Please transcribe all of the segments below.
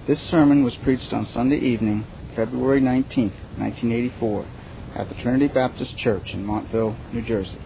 This sermon was preached on Sunday evening, February 19, 1984, at the Trinity Baptist Church in Montville, New Jersey.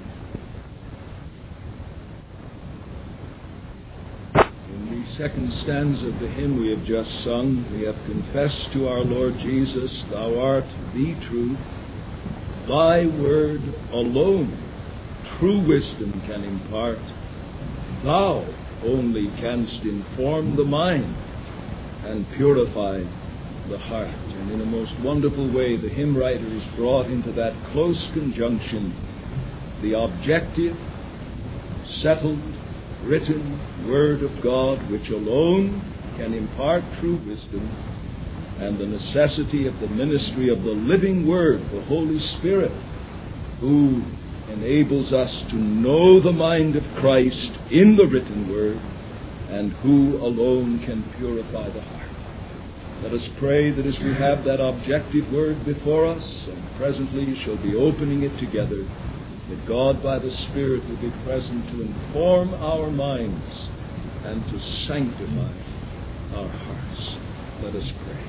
In the second stanza of the hymn we have just sung, we have confessed to our Lord Jesus, Thou art the truth. Thy word alone true wisdom can impart. Thou only canst inform the mind and purify the heart. And in a most wonderful way, the hymn writer is brought into that close conjunction, the objective, settled, written Word of God, which alone can impart true wisdom, and the necessity of the ministry of the living Word, the Holy Spirit, who enables us to know the mind of Christ in the written Word, and who alone can purify the heart. Let us pray that as we have that objective Word before us, and presently shall be opening it together, that God by the Spirit will be present to inform our minds and to sanctify our hearts. Let us pray.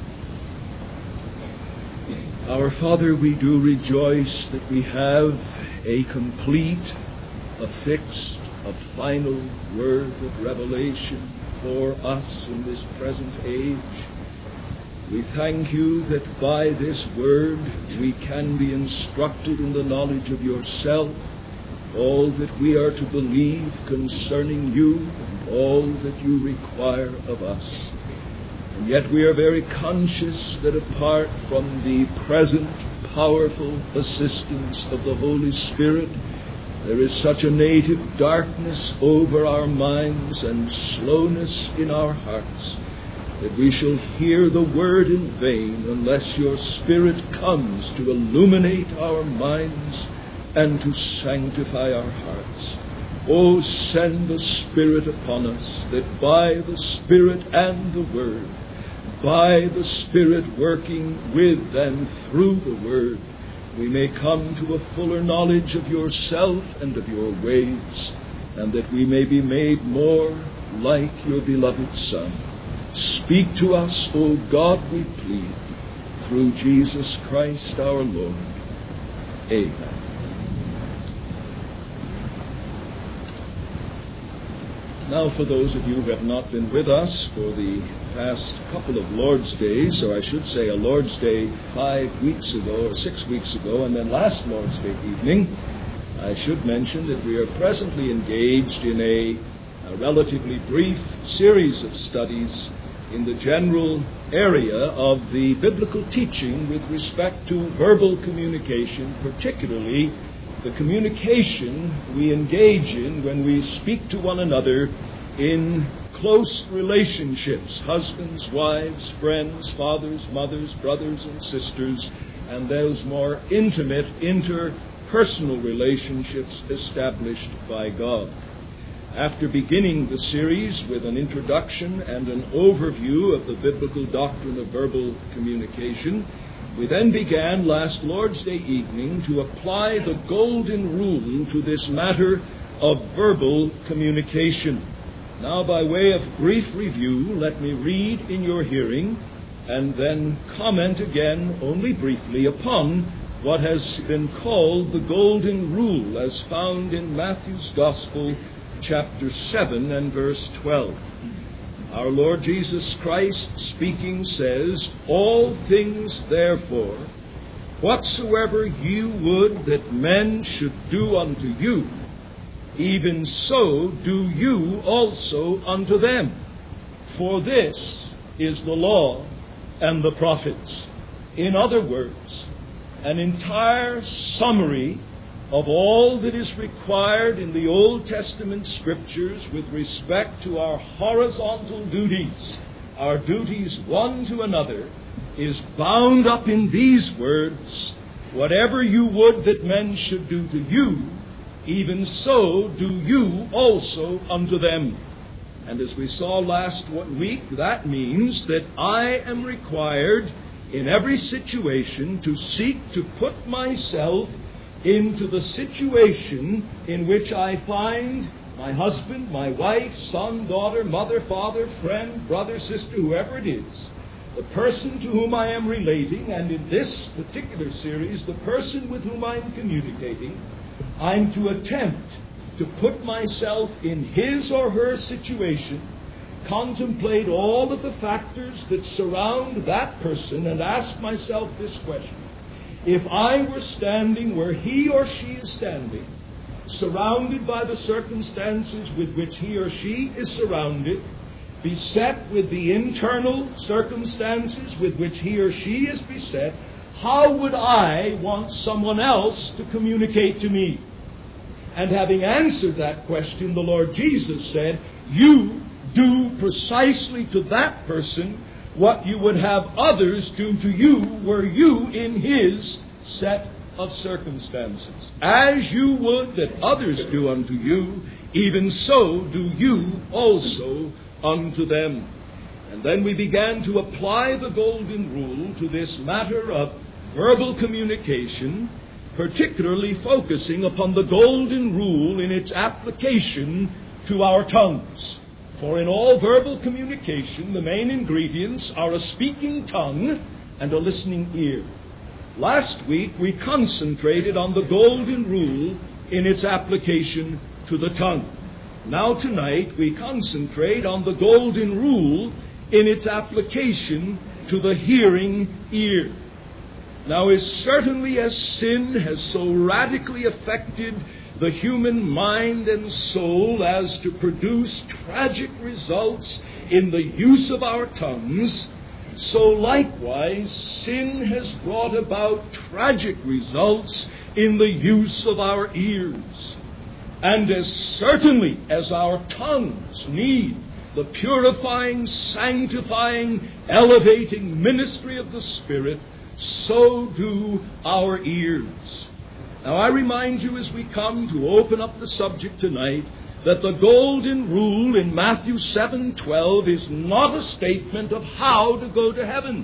Our Father, we do rejoice that we have a complete, a fixed, a final word of revelation for us in this present age. We thank you that by this word we can be instructed in the knowledge of yourself, all that we are to believe concerning you, and all that you require of us. And yet we are very conscious that apart from the present powerful assistance of the Holy Spirit, there is such a native darkness over our minds and slowness in our hearts that we shall hear the word in vain unless your Spirit comes to illuminate our minds and to sanctify our hearts. Oh, send the Spirit upon us, that by the Spirit and the Word, by the Spirit working with and through the Word, we may come to a fuller knowledge of yourself and of your ways, and that we may be made more like your beloved Son. Speak to us, O God, we plead, through Jesus Christ our Lord. Amen. Now, for those of you who have not been with us for the past couple of Lord's Days, or I should say a Lord's Day 5 weeks ago or 6 weeks ago, and then last Lord's Day evening, I should mention that we are presently engaged in a relatively brief series of studies in the general area of the biblical teaching with respect to verbal communication, particularly the communication we engage in when we speak to one another in close relationships, husbands, wives, friends, fathers, mothers, brothers and sisters, and those more intimate interpersonal relationships established by God. After beginning the series with an introduction and an overview of the biblical doctrine of verbal communication, we then began last Lord's Day evening to apply the golden rule to this matter of verbal communication. Now, by way of brief review, let me read in your hearing and then comment again only briefly upon what has been called the golden rule as found in Matthew's Gospel, chapter 7 and verse 12. Our Lord Jesus Christ speaking says, All things therefore, whatsoever you would that men should do unto you, even so do you also unto them. For this is the law and the prophets. In other words, an entire summary of all that is required in the Old Testament Scriptures with respect to our horizontal duties, our duties one to another, is bound up in these words, Whatever you would that men should do to you, even so do you also unto them. And as we saw last week, that means that I am required in every situation to seek to put myself into the situation in which I find my husband, my wife, son, daughter, mother, father, friend, brother, sister, whoever it is, the person to whom I am relating, and in this particular series, the person with whom I'm communicating, I'm to attempt to put myself in his or her situation, contemplate all of the factors that surround that person, and ask myself this question. If I were standing where he or she is standing, surrounded by the circumstances with which he or she is surrounded, beset with the internal circumstances with which he or she is beset, how would I want someone else to communicate to me? And having answered that question, the Lord Jesus said, you do precisely to that person what you would have others do to you were you in his set of circumstances. As you would that others do unto you, even so do you also unto them. And then we began to apply the golden rule to this matter of verbal communication, particularly focusing upon the golden rule in its application to our tongues. For in all verbal communication, the main ingredients are a speaking tongue and a listening ear. Last week, we concentrated on the golden rule in its application to the tongue. Now tonight, we concentrate on the golden rule in its application to the hearing ear. Now, as certainly as sin has so radically affected the human mind and soul as to produce tragic results in the use of our tongues, so likewise sin has brought about tragic results in the use of our ears. And as certainly as our tongues need the purifying, sanctifying, elevating ministry of the Spirit, so do our ears. Now I remind you as we come to open up the subject tonight that the golden rule in Matthew 7:12 is not a statement of how to go to heaven.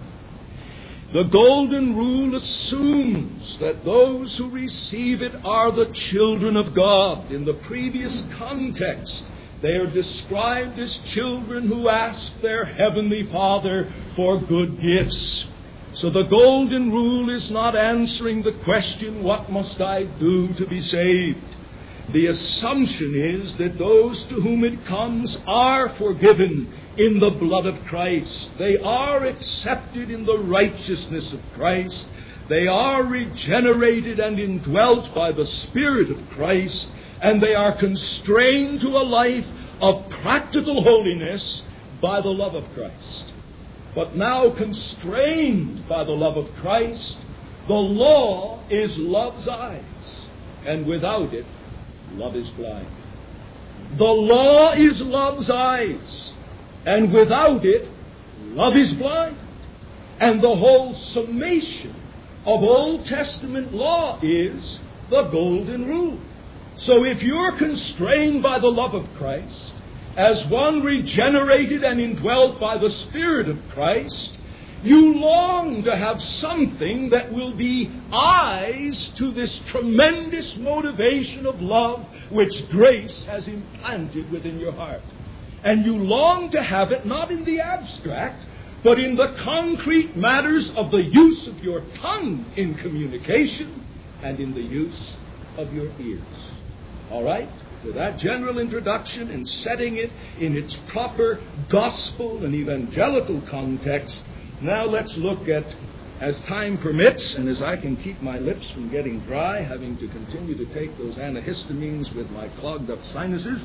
The golden rule assumes that those who receive it are the children of God. In the previous context, they are described as children who ask their heavenly Father for good gifts. So the golden rule is not answering the question, what must I do to be saved? The assumption is that those to whom it comes are forgiven in the blood of Christ. They are accepted in the righteousness of Christ. They are regenerated and indwelt by the Spirit of Christ. And they are constrained to a life of practical holiness by the love of Christ. But now constrained by the love of Christ, the law is love's eyes, and without it, love is blind. The law is love's eyes, and without it, love is blind. And the whole summation of Old Testament law is the golden rule. So if you're constrained by the love of Christ, as one regenerated and indwelt by the Spirit of Christ, you long to have something that will be eyes to this tremendous motivation of love which grace has implanted within your heart. And you long to have it not in the abstract, but in the concrete matters of the use of your tongue in communication and in the use of your ears. All right? With that general introduction and setting it in its proper gospel and evangelical context, now let's look at, as time permits, and as I can keep my lips from getting dry, having to continue to take those antihistamines with my clogged up sinuses,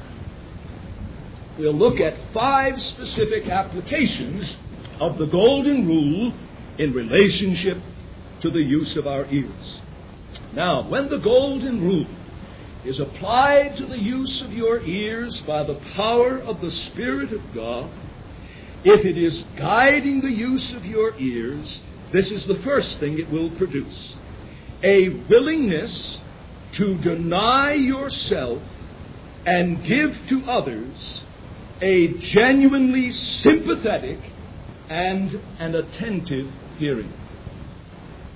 we'll look at 5 specific applications of the golden rule in relationship to the use of our ears. Now, when the golden rule is applied to the use of your ears by the power of the Spirit of God, if it is guiding the use of your ears, this is the first thing it will produce. A willingness to deny yourself and give to others a genuinely sympathetic and an attentive hearing.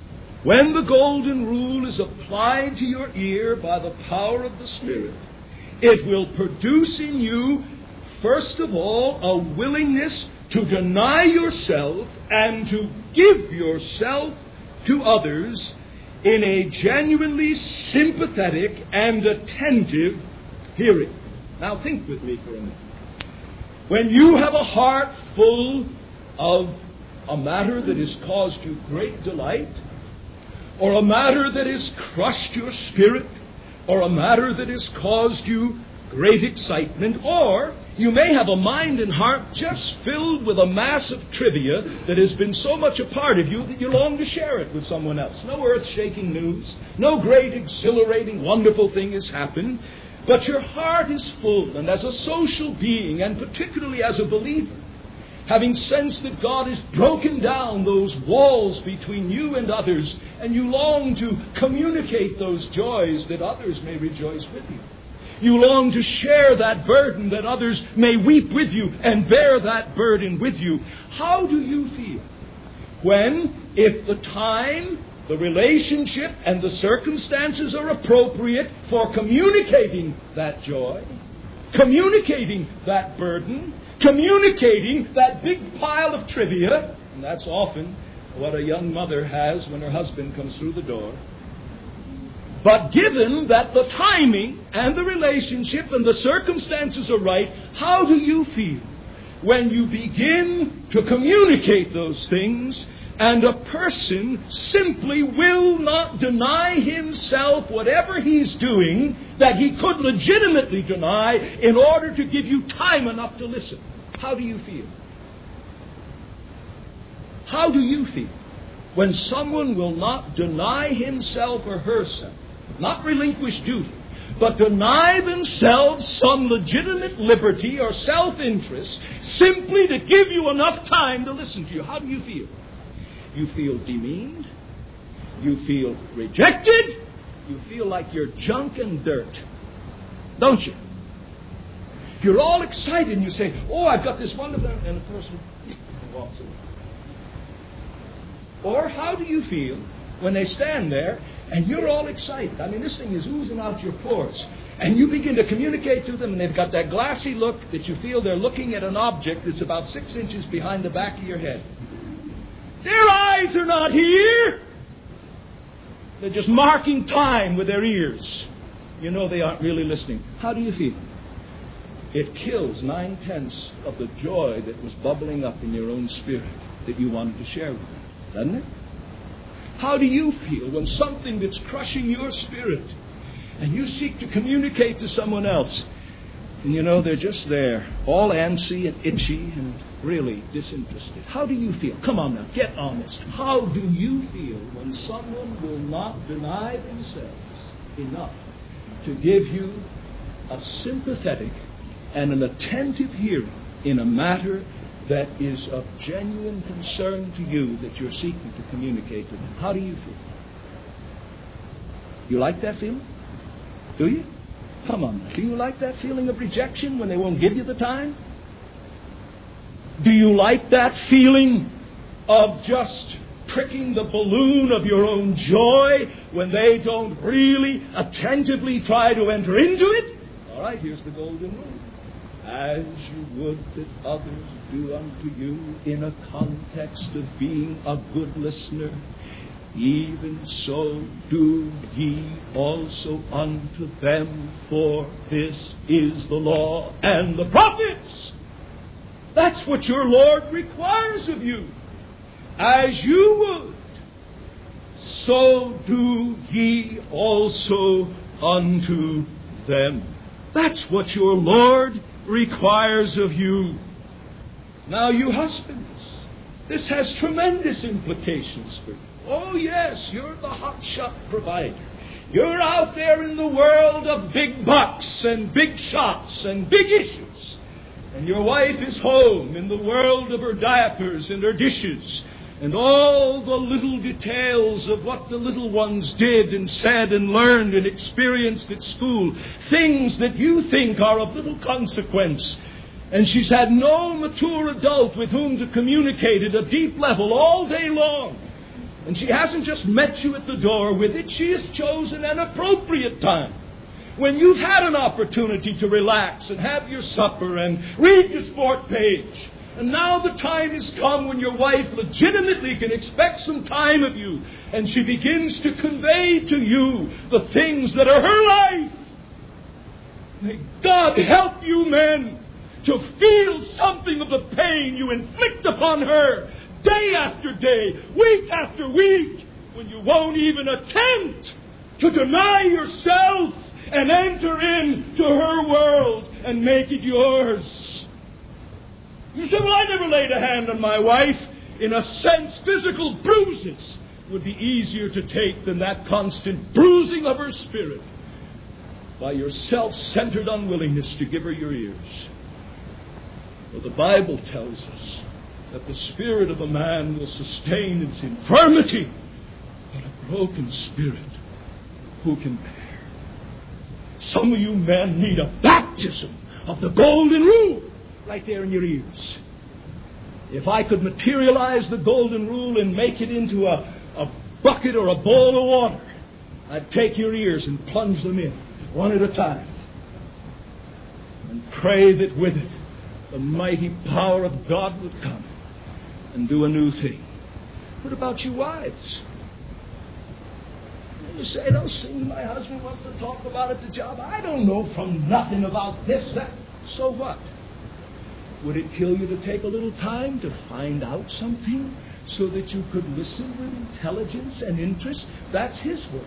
When the golden rule is applied to your ear by the power of the Spirit, It will produce in you, first of all, a willingness to deny yourself and to give yourself to others in a genuinely sympathetic and attentive hearing. Now think with me for a minute. When you have a heart full of a matter that has caused you great delight, or a matter that has crushed your spirit, or a matter that has caused you great excitement, or you may have a mind and heart just filled with a mass of trivia that has been so much a part of you that you long to share it with someone else. No earth-shaking news, no great, exhilarating, wonderful thing has happened, but your heart is full, and as a social being, and particularly as a believer, having sensed that God has broken down those walls between you and others, and you long to communicate those joys that others may rejoice with you. You long to share that burden that others may weep with you and bear that burden with you. How do you feel when, if the time, the relationship, and the circumstances are appropriate for communicating that joy, communicating that burden, communicating that big pile of trivia, and that's often what a young mother has when her husband comes through the door. But given that the timing and the relationship and the circumstances are right, how do you feel when you begin to communicate those things and a person simply will not deny himself whatever he's doing that he could legitimately deny in order to give you time enough to listen? How do you feel? How do you feel when someone will not deny himself or herself, not relinquish duty, but deny themselves some legitimate liberty or self-interest simply to give you enough time to listen to you? How do you feel? You feel demeaned. You feel rejected. You feel like you're junk and dirt, don't you? You're all excited and you say, oh, I've got this wonderful, and the person walks away. Or how do you feel when they stand there and you're all excited? I mean, this thing is oozing out your pores. And you begin to communicate to them, and they've got that glassy look that you feel they're looking at an object that's about 6 inches behind the back of your head. Their eyes are not here. They're just marking time with their ears. You know they aren't really listening. How do you feel? It kills 9/10 of the joy that was bubbling up in your own spirit that you wanted to share with them, doesn't it? How do you feel when something that's crushing your spirit and you seek to communicate to someone else, and you know they're just there, all antsy and itchy and really disinterested? How do you feel? Come on now, get honest. How do you feel when someone will not deny themselves enough to give you a sympathetic and an attentive hearing in a matter that is of genuine concern to you that you're seeking to communicate to them? How do you feel? You like that feeling? Do you? Come on. Do you like that feeling of rejection when they won't give you the time? Do you like that feeling of just pricking the balloon of your own joy when they don't really attentively try to enter into it? All right, here's the golden rule. As you would that others do unto you in a context of being a good listener, even so do ye also unto them, for this is the law and the prophets. That's what your Lord requires of you. As you would, so do ye also unto them. That's what your Lord requires of you. Now, you husbands, this has tremendous implications for you. Oh, yes, you're the hotshot provider. You're out there in the world of big bucks and big shots and big issues. And your wife is home in the world of her diapers and her dishes and all the little details of what the little ones did and said and learned and experienced at school. Things that you think are of little consequence. And she's had no mature adult with whom to communicate at a deep level all day long. And she hasn't just met you at the door with it. She has chosen an appropriate time when you've had an opportunity to relax and have your supper and read your sport page. And now the time has come when your wife legitimately can expect some time of you, and she begins to convey to you the things that are her life. May God help you men to feel something of the pain you inflict upon her day after day, week after week, when you won't even attempt to deny yourself and enter into her world and make it yours. You say, well, I never laid a hand on my wife. In a sense, physical bruises would be easier to take than that constant bruising of her spirit by your self-centered unwillingness to give her your ears. Well, the Bible tells us that the spirit of a man will sustain its infirmity, but a broken spirit who can bear? Some of you men need a baptism of the golden rule right there in your ears. If I could materialize the golden rule and make it into a bucket or a bowl of water, I'd take your ears and plunge them in, one at a time, and pray that with it the mighty power of God would come and do a new thing. What about you wives? You say, don't see, my husband wants to talk about it at the job. I don't know from nothing about this, that. So what? Would it kill you to take a little time to find out something so that you could listen with intelligence and interest? That's his work.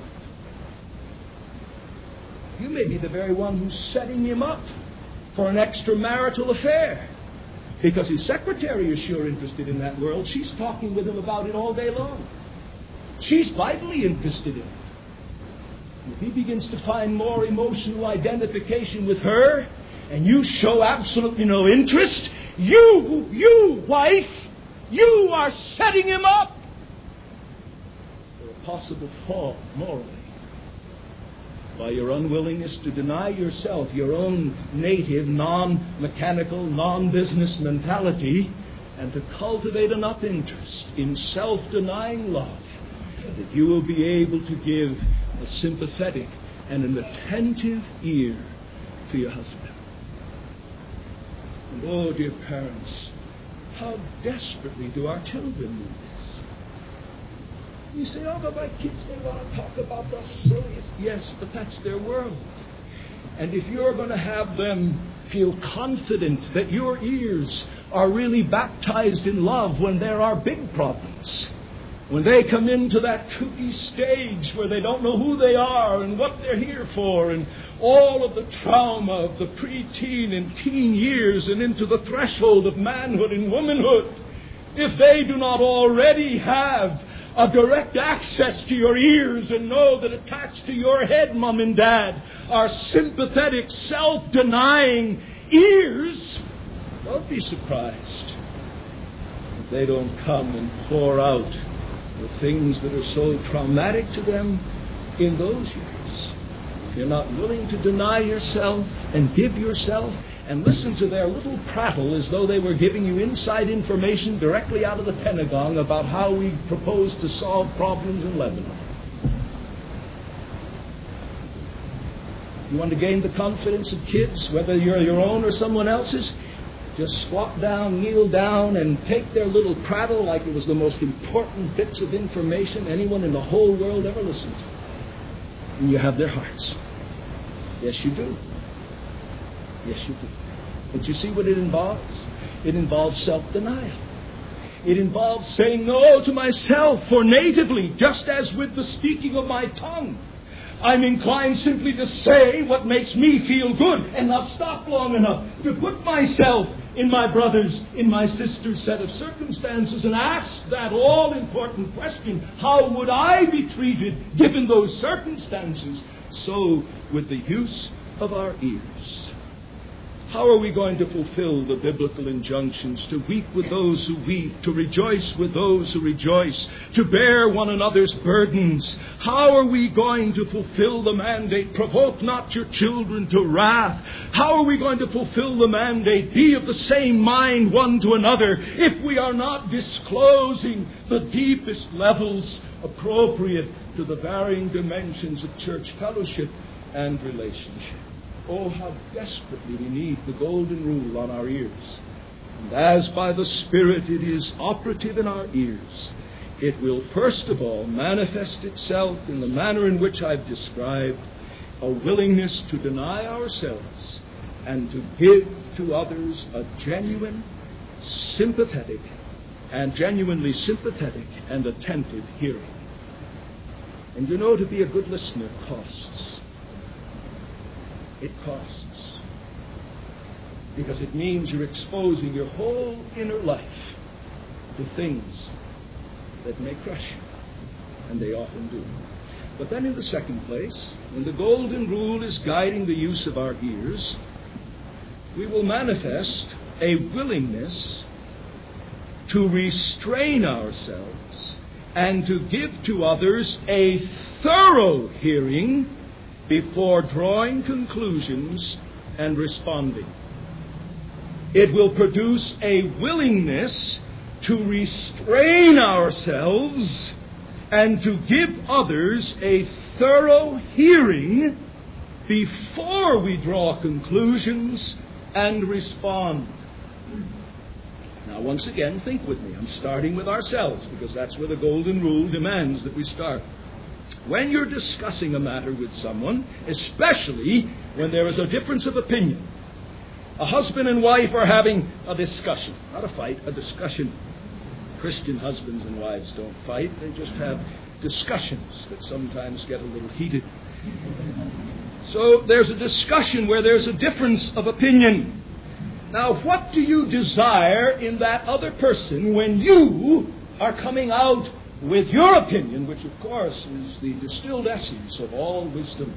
You may be the very one who's setting him up for an extramarital affair, because his secretary is sure interested in that world. She's talking with him about it all day long. She's vitally interested in it. If he begins to find more emotional identification with her, and you show absolutely no interest, you, wife, you are setting him up for a possible fall morally by your unwillingness to deny yourself your own native, non-mechanical, non-business mentality, and to cultivate enough interest in self-denying love that you will be able to give a sympathetic and an attentive ear to your husband. And oh, dear parents, how desperately do our children need this? You say, oh, but my kids, they want to talk about the silliest. Yes, but that's their world. And if you're going to have them feel confident that your ears are really baptized in love when there are big problems, when they come into that kooky stage where they don't know who they are and what they're here for, and all of the trauma of the preteen and teen years and into the threshold of manhood and womanhood, if they do not already have a direct access to your ears and know that attached to your head, Mom and Dad, are sympathetic, self-denying ears, don't be surprised if they don't come and pour out the things that are so traumatic to them in those years. If you're not willing to deny yourself and give yourself and listen to their little prattle as though they were giving you inside information directly out of the Pentagon about how we propose to solve problems in Lebanon. You want to gain the confidence of kids, whether you're your own or someone else's? Just squat down, kneel down, and take their little prattle like it was the most important bits of information anyone in the whole world ever listened to. And you have their hearts. Yes, you do. Yes, you do. But you see what it involves? It involves self-denial. It involves saying no to myself, for natively, just as with the speaking of my tongue, I'm inclined simply to say what makes me feel good and not stop long enough to put myself in my brother's, in my sister's set of circumstances and ask that all-important question, how would I be treated given those circumstances? So, with the use of our ears, how are we going to fulfill the biblical injunctions to weep with those who weep, to rejoice with those who rejoice, to bear one another's burdens? How are we going to fulfill the mandate, provoke not your children to wrath? How are we going to fulfill the mandate, be of the same mind one to another, if we are not disclosing the deepest levels appropriate to the varying dimensions of church fellowship and relationship. Oh, how desperately we need the golden rule on our ears. And as by the Spirit it is operative in our ears, it will first of all manifest itself in the manner in which I've described, a willingness to deny ourselves and to give to others a genuinely sympathetic and attentive hearing. And you know, to be a good listener costs. It costs. Because it means you're exposing your whole inner life to things that may crush you. And they often do. But then in the second place, when the golden rule is guiding the use of our ears, we will manifest a willingness to restrain ourselves and to give to others a thorough hearing before drawing conclusions and responding. It will produce a willingness to restrain ourselves and to give others a thorough hearing before we draw conclusions and respond. Now, once again, think with me. I'm starting with ourselves because that's where the golden rule demands that we start. When you're discussing a matter with someone, especially when there is a difference of opinion, a husband and wife are having a discussion, not a fight, a discussion. Christian husbands and wives don't fight, they just have discussions that sometimes get a little heated. So there's a discussion where there's a difference of opinion. Now, what do you desire in that other person when you are coming out with your opinion, which of course is the distilled essence of all wisdom?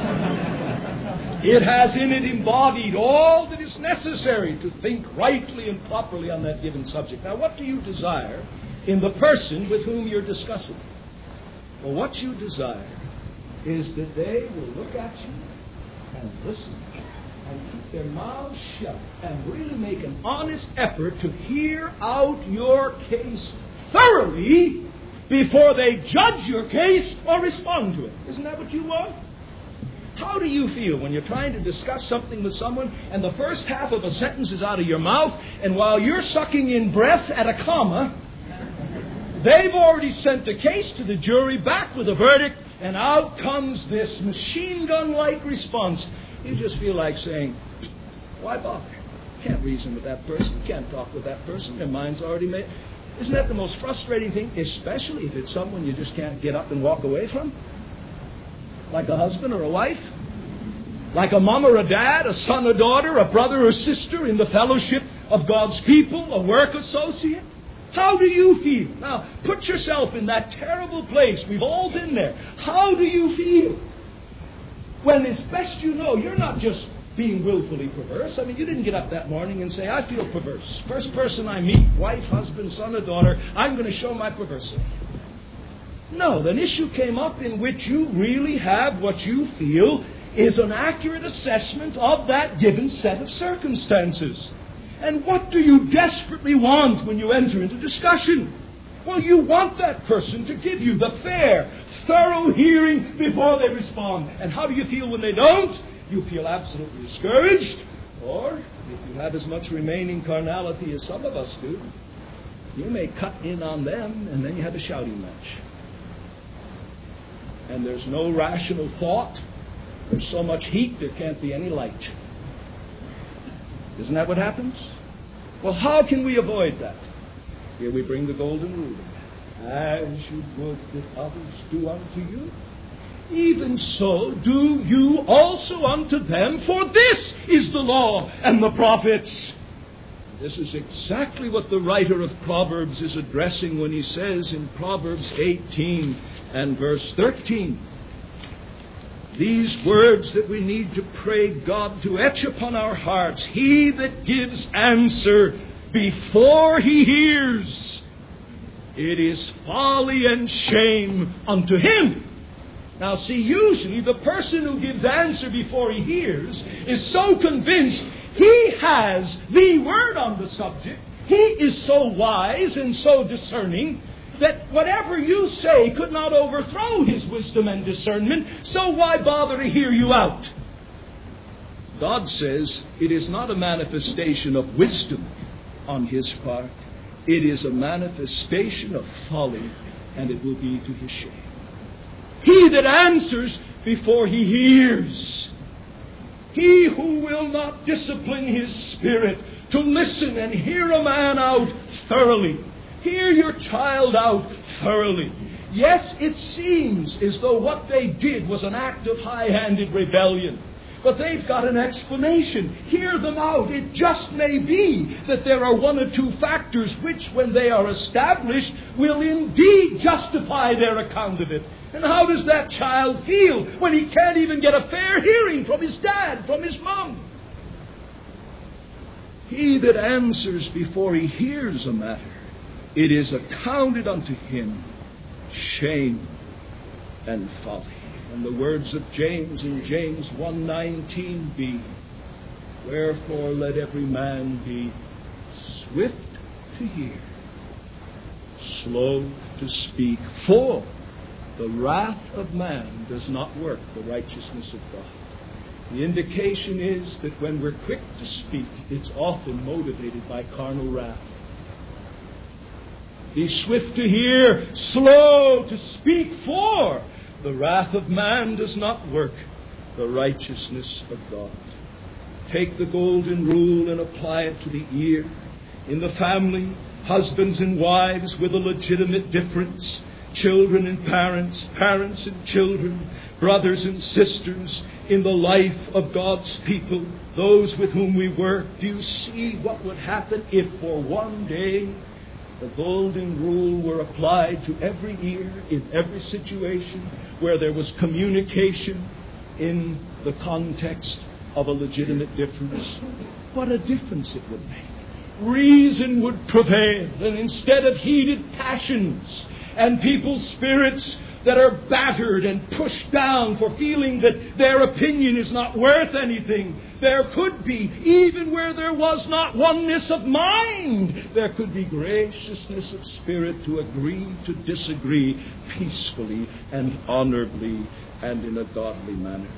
It has in it embodied all that is necessary to think rightly and properly on that given subject. Now, what do you desire in the person with whom you're discussing? Well, what you desire is that they will look at you and listen and keep their mouths shut and really make an honest effort to hear out your case thoroughly before they judge your case or respond to it. Isn't that what you want? How do you feel when you're trying to discuss something with someone and the first half of a sentence is out of your mouth, and while you're sucking in breath at a comma, they've already sent the case to the jury back with a verdict, and out comes this machine gun-like response? You just feel like saying, why bother? Can't reason with that person. Can't talk with that person. Their mind's already made. Isn't that the most frustrating thing? Especially if it's someone you just can't get up and walk away from? Like a husband or a wife? Like a mom or a dad, a son or daughter, a brother or sister in the fellowship of God's people, a work associate? How do you feel? Now, put yourself in that terrible place. We've all been there. How do you feel? When, as best you know, you're not just being willfully perverse. I mean, you didn't get up that morning and say, I feel perverse. First person I meet, wife, husband, son or daughter, I'm going to show my perversity. No, an issue came up in which you really have what you feel is an accurate assessment of that given set of circumstances. And what do you desperately want when you enter into discussion? Well, you want that person to give you the fair, thorough hearing before they respond. And how do you feel when they don't? You feel absolutely discouraged. Or, if you have as much remaining carnality as some of us do, you may cut in on them, and then you have a shouting match. And there's no rational thought. There's so much heat, there can't be any light. Isn't that what happens? Well, how can we avoid that? Here we bring the golden rule. As you would that others do unto you, even so do you also unto them, for this is the law and the prophets. This is exactly what the writer of Proverbs is addressing when he says in Proverbs 18 and verse 13, these words that we need to pray God to etch upon our hearts. He that gives answer before he hears, it is folly and shame unto him. Now see, usually the person who gives answer before he hears is so convinced he has the word on the subject. He is so wise and so discerning. that whatever you say could not overthrow his wisdom and discernment, so why bother to hear you out? God says it is not a manifestation of wisdom on his part. It is a manifestation of folly, and it will be to his shame. He that answers before he hears. He who will not discipline his spirit to listen and hear a man out thoroughly. Hear your child out thoroughly. Yes, it seems as though what they did was an act of high-handed rebellion. But they've got an explanation. Hear them out. It just may be that there are one or two factors which, when they are established, will indeed justify their account of it. And how does that child feel when he can't even get a fair hearing from his dad, from his mom? He that answers before he hears a matter, it is accounted unto him shame and folly. And the words of James in James 1:19 be, wherefore let every man be swift to hear, slow to speak, for the wrath of man does not work the righteousness of God. The indication is that when we're quick to speak, it's often motivated by carnal wrath. Be swift to hear, slow to speak, for the wrath of man does not work the righteousness of God. Take the golden rule and apply it to the ear. In the family, husbands and wives with a legitimate difference, children and parents, parents and children, brothers and sisters, in the life of God's people, those with whom we work. Do you see what would happen if for one day the golden rule were applied to every ear, in every situation, where there was communication in the context of a legitimate difference? What a difference it would make. Reason would prevail, and instead of heated passions and people's spirits that are battered and pushed down for feeling that their opinion is not worth anything, there could be, even where there was not oneness of mind, there could be graciousness of spirit to agree to disagree peacefully and honorably and in a godly manner.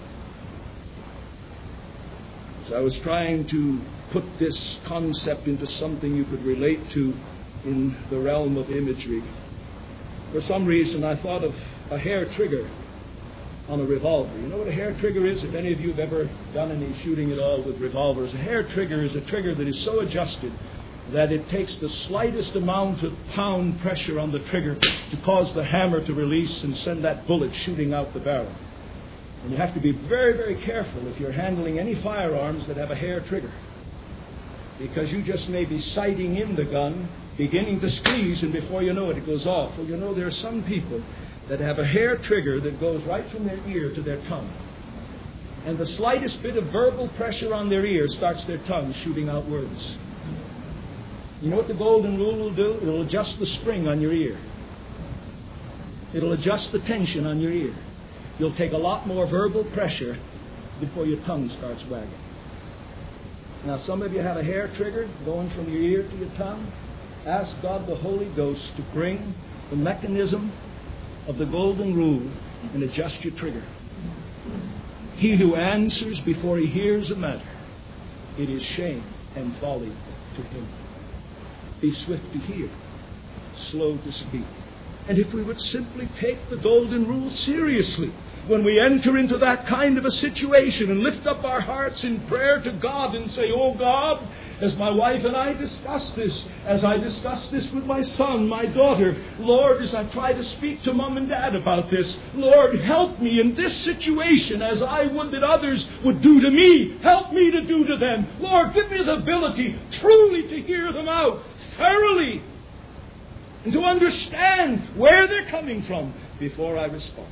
So I was trying to put this concept into something you could relate to in the realm of imagery. For some reason, I thought of a hair trigger on a revolver. You know what a hair trigger is? If any of you have ever done any shooting at all with revolvers, a hair trigger is a trigger that is so adjusted that it takes the slightest amount of pound pressure on the trigger to cause the hammer to release and send that bullet shooting out the barrel. And you have to be very, very careful if you're handling any firearms that have a hair trigger, because you just may be sighting in the gun, beginning to squeeze, and before you know it, it goes off. Well, you know, there are some people that have a hair trigger that goes right from their ear to their tongue. And the slightest bit of verbal pressure on their ear starts their tongue shooting out words. You know what the golden rule will do? It'll adjust the spring on your ear. It'll adjust the tension on your ear. You'll take a lot more verbal pressure before your tongue starts wagging. Now, some of you have a hair trigger going from your ear to your tongue. Ask God the Holy Ghost to bring the mechanism of the golden rule and adjust your trigger. He who answers before he hears a matter, it is shame and folly to him. Be swift to hear, slow to speak. And if we would simply take the golden rule seriously, when we enter into that kind of a situation and lift up our hearts in prayer to God and say, "Oh God, as my wife and I discuss this, as I discuss this with my son, my daughter, Lord, as I try to speak to Mom and Dad about this, Lord, help me in this situation as I would that others would do to me. Help me to do to them. Lord, give me the ability truly to hear them out thoroughly and to understand where they're coming from before I respond."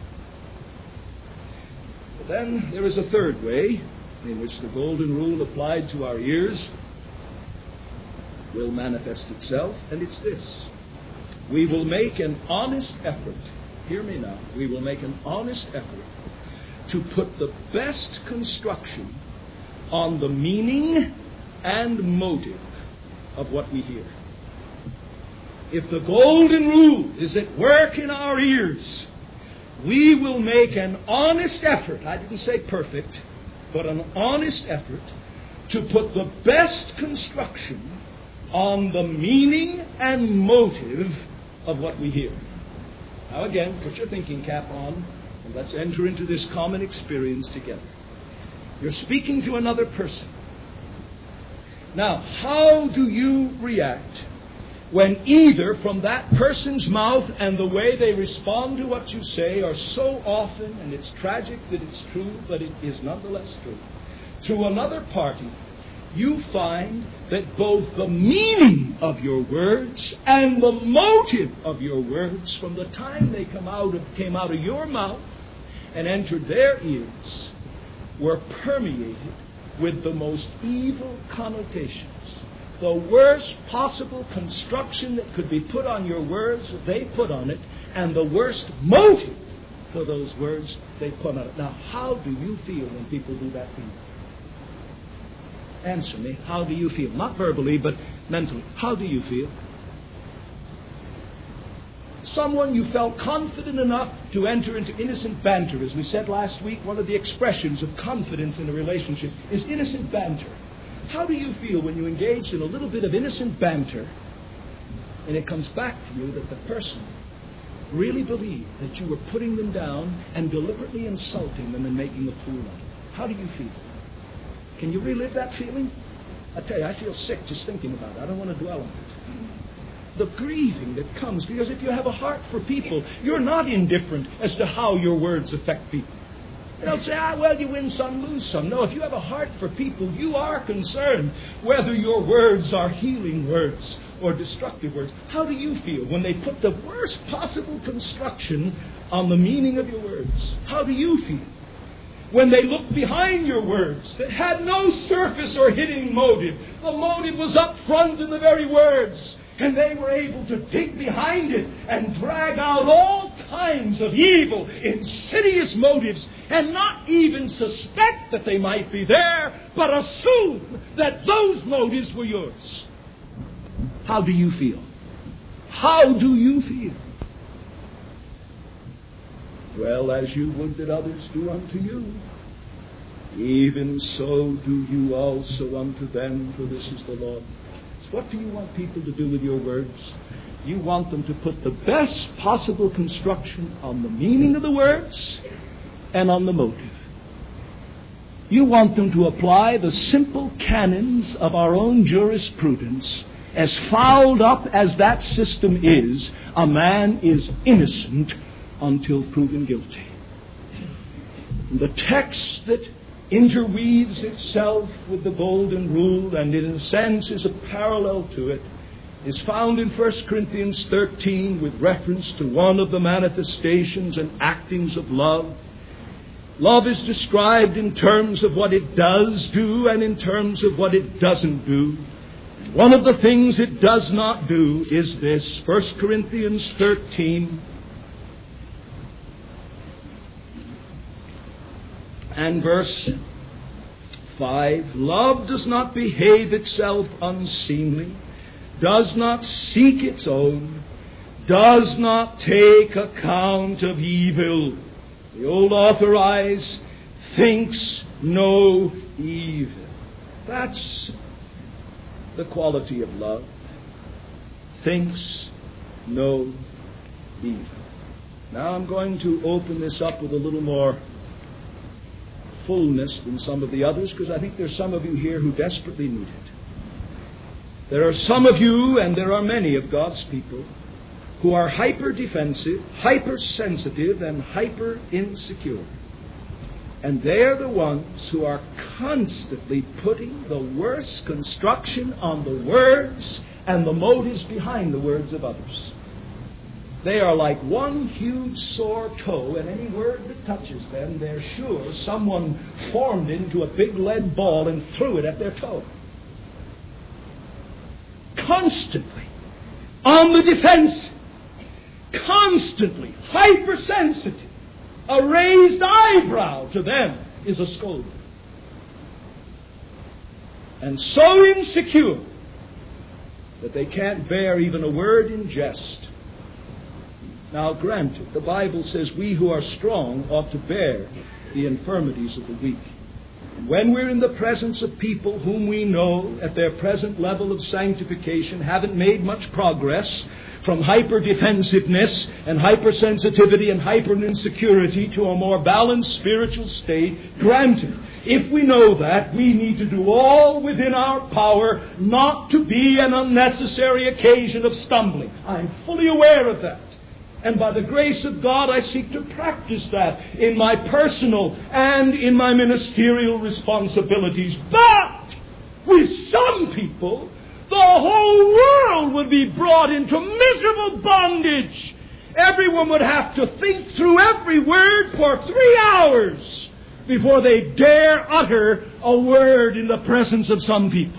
But then there is a third way in which the golden rule applied to our ears will manifest itself, and it's this. We will make an honest effort, hear me now, we will make an honest effort to put the best construction on the meaning and motive of what we hear. if the golden rule is at work in our ears, we will make an honest effort, I didn't say perfect, but an honest effort to put the best construction on the meaning and motive of what we hear. Now again, put your thinking cap on and let's enter into this common experience together. You're speaking to another person. Now, how do you react when either from that person's mouth and the way they respond to what you say are so often, and it's tragic that it's true, but it is nonetheless true, to another party, you find that both the meaning of your words and the motive of your words from the time they came out of your mouth and entered their ears were permeated with the most evil connotations. The worst possible construction that could be put on your words, they put on it, and the worst motive for those words they put on it. Now, how do you feel when people do that to you? Answer me. How do you feel? Not verbally, but mentally. How do you feel? Someone you felt confident enough to enter into innocent banter. As we said last week, one of the expressions of confidence in a relationship is innocent banter. How do you feel when you engage in a little bit of innocent banter and it comes back to you that the person really believed that you were putting them down and deliberately insulting them and making a fool of them? How do you feel? Can you relive that feeling? I tell you, I feel sick just thinking about it. I don't want to dwell on it. The grieving that comes, because if you have a heart for people, you're not indifferent as to how your words affect people. You don't say, well, you win some, lose some. No, if you have a heart for people, you are concerned whether your words are healing words or destructive words. How do you feel when they put the worst possible construction on the meaning of your words? How do you feel when they looked behind your words that had no surface or hidden motive? The motive was up front in the very words. And they were able to dig behind it and drag out all kinds of evil, insidious motives, and not even suspect that they might be there, but assume that those motives were yours. How do you feel? How do you feel? Well, as you would that others do unto you, even so do you also unto them, for this is the Lord. What do you want people to do with your words? You want them to put the best possible construction on the meaning of the words and on the motive. You want them to apply the simple canons of our own jurisprudence. As fouled up as that system is, a man is innocent until proven guilty. The text that interweaves itself with the golden rule, and in a sense is a parallel to it, is found in 1 Corinthians 13 with reference to one of the manifestations and actings of love. Love is described in terms of what it does do and in terms of what it doesn't do. One of the things it does not do is this. 1 Corinthians 13 and verse 5. Love does not behave itself unseemly, does not seek its own, does not take account of evil. The old Authorized thinks no evil. That's the quality of love. Thinks no evil. Now I'm going to open this up with a little more fullness than some of the others, because I think there's some of you here who desperately need it. There are some of you, and there are many of God's people, who are hyper-defensive, hyper-sensitive, and hyper-insecure. And they're the ones who are constantly putting the worst construction on the words and the motives behind the words of others. They are like one huge sore toe, and any word that touches them, they're sure someone formed it into a big lead ball and threw it at their toe. Constantly on the defense, constantly hypersensitive. A raised eyebrow to them is a scolding. And so insecure that they can't bear even a word in jest. Now, granted, the Bible says we who are strong ought to bear the infirmities of the weak. And when we're in the presence of people whom we know at their present level of sanctification haven't made much progress, from hyper-defensiveness and hypersensitivity and hyper-insecurity to a more balanced spiritual state, granted, if we know that, we need to do all within our power not to be an unnecessary occasion of stumbling. I'm fully aware of that. And by the grace of God, I seek to practice that in my personal and in my ministerial responsibilities. But with some people, the whole world would be brought into miserable bondage. Everyone would have to think through every word for 3 hours before they dare utter a word in the presence of some people.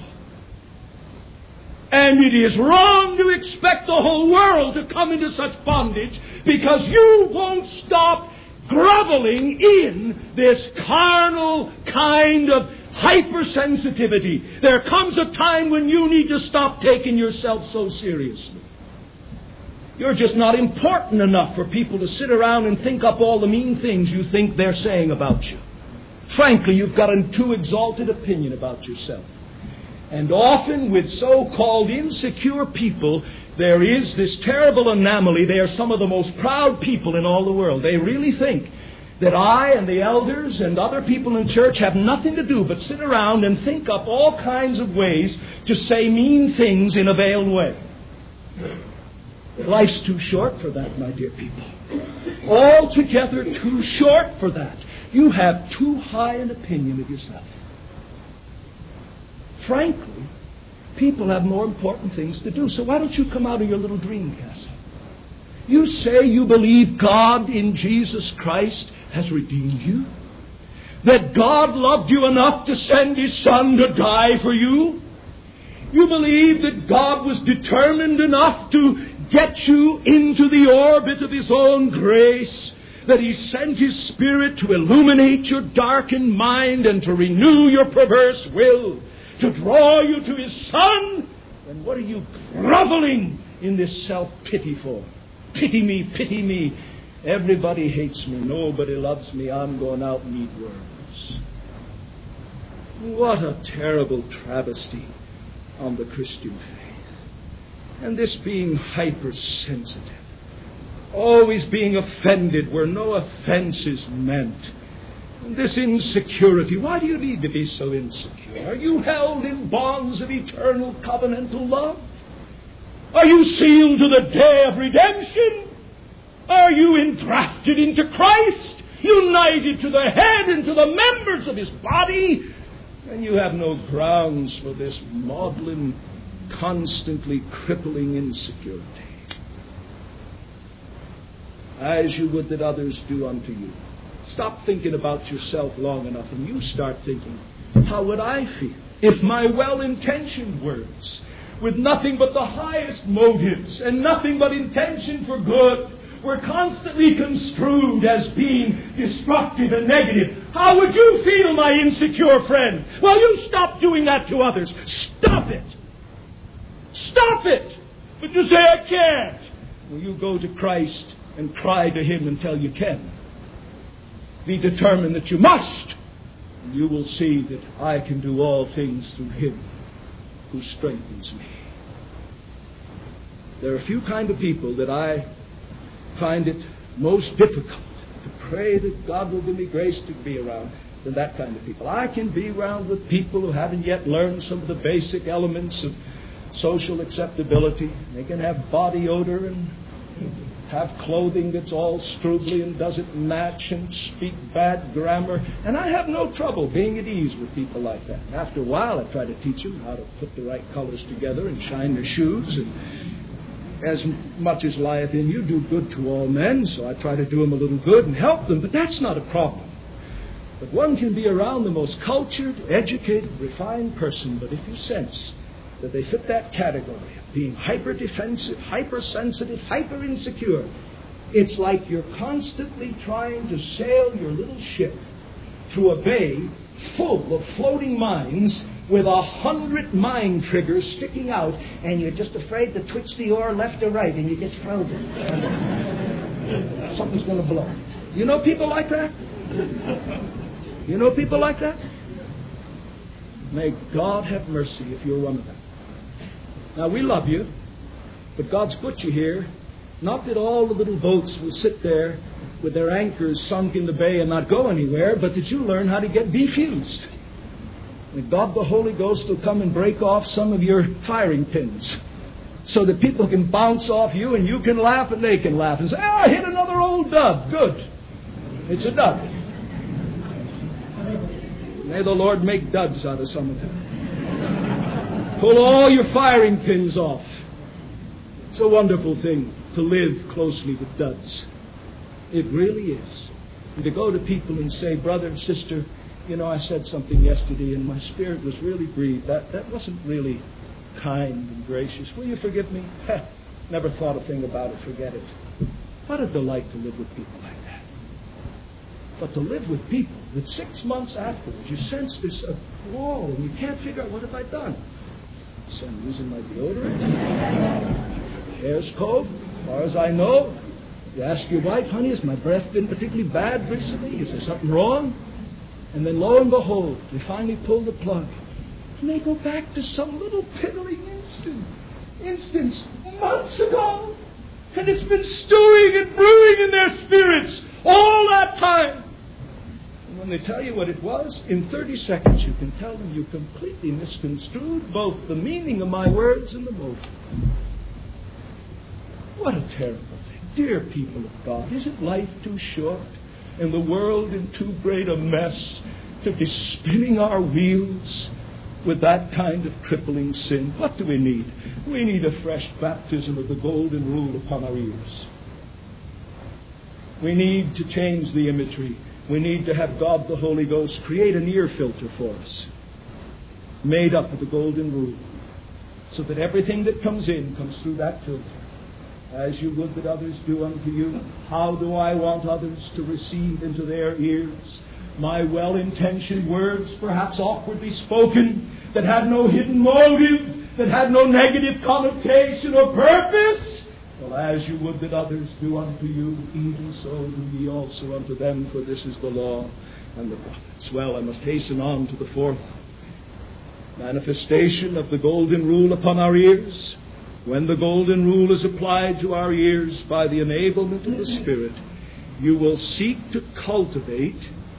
And it is wrong to expect the whole world to come into such bondage, because you won't stop groveling in this carnal kind of hypersensitivity. There comes a time when you need to stop taking yourself so seriously. You're just not important enough for people to sit around and think up all the mean things you think they're saying about you. Frankly, you've got a too exalted opinion about yourself. And often with so-called insecure people, there is this terrible anomaly. They are some of the most proud people in all the world. They really think that I and the elders and other people in church have nothing to do but sit around and think up all kinds of ways to say mean things in a veiled way. Life's too short for that, my dear people. Altogether too short for that. You have too high an opinion of yourself. Frankly, people have more important things to do. So why don't you come out of your little dream castle? You say you believe God in Jesus Christ has redeemed you, that God loved you enough to send His Son to die for you. You believe that God was determined enough to get you into the orbit of His own grace, that He sent His Spirit to illuminate your darkened mind and to renew your perverse will, to draw you to His Son. Then what are you groveling in this self-pity for? Pity me, pity me. Everybody hates me. Nobody loves me. I'm going out and eat worms. What a terrible travesty on the Christian faith. And this being hypersensitive, always being offended where no offense is meant. And this insecurity. Why do you need to be so insecure? Are you held in bonds of eternal covenantal love? Are you sealed to the day of redemption? Are you engrafted into Christ, united to the head and to the members of His body? And you have no grounds for this maudlin, constantly crippling insecurity. As you would that others do unto you. Stop thinking about yourself long enough and you start thinking, how would I feel if my well-intentioned words, with nothing but the highest motives and nothing but intention for good, were constantly construed as being destructive and negative? How would you feel, my insecure friend? Well, you stop doing that to others. Stop it. Stop it. But you say, I can't. Well, you go to Christ and cry to Him until you can. Be determined that you must. And you will see that I can do all things through Him who strengthens me. There are a few kind of people that I find it most difficult to pray that God will give me grace to be around than that kind of people. I can be around with people who haven't yet learned some of the basic elements of social acceptability. They can have body odor and have clothing that's all strubly and doesn't match and speak bad grammar. And I have no trouble being at ease with people like that. After a while, I try to teach them how to put the right colors together and shine their shoes. And as much as lieth in you, do good to all men. So I try to do them a little good and help them. But that's not a problem. But one can be around the most cultured, educated, refined person. But if you sense that they fit that category of being hyper-defensive, hypersensitive, hyper-insecure, it's like you're constantly trying to sail your little ship through a bay full of floating mines with 100 mind triggers sticking out, and you're just afraid to twitch the oar left or right, and you get frozen. Something's going to blow. You know people like that? You know people like that? May God have mercy if you're one of them. Now, we love you, but God's put you here. Not that all the little boats will sit there with their anchors sunk in the bay and not go anywhere, but that you learn how to get defused. And God the Holy Ghost will come and break off some of your firing pins so that people can bounce off you and you can laugh and they can laugh and say, I hit another old dove. Good. It's a dove. May the Lord make duds out of some of them. Pull all your firing pins off. It's a wonderful thing to live closely with duds. It really is. And to go to people and say, brother, sister, you know, I said something yesterday and my spirit was really grieved. That wasn't really kind and gracious. Will you forgive me? Never thought a thing about it. Forget it. What a delight to live with people like that. But to live with people that 6 months afterwards you sense this wall and you can't figure out, what have I done? So I'm using my deodorant. Hair's cold. As far as I know, you ask your wife, honey, has my breath been particularly bad recently? Is there something wrong? And then lo and behold, they finally pull the plug. And they go back to some little piddling instance months ago. And it's been stewing and brewing in their spirits all that time. And when they tell you what it was, in 30 seconds you can tell them you completely misconstrued both the meaning of my words and the motive. What a terrible thing. Dear people of God, isn't life too short and the world in too great a mess to be spinning our wheels with that kind of crippling sin? What do we need? We need a fresh baptism of the golden rule upon our ears. We need to change the imagery. We need to have God the Holy Ghost create an ear filter for us, made up of the golden rule, so that everything that comes in comes through that filter. As you would that others do unto you, how do I want others to receive into their ears my well-intentioned words, perhaps awkwardly spoken, that had no hidden motive, that had no negative connotation or purpose? Well, as you would that others do unto you, even so do ye also unto them, for this is the law and the prophets. Well, I must hasten on to the fourth manifestation of the golden rule upon our ears. When the golden rule is applied to our ears by the enablement of the Spirit, you will seek to cultivate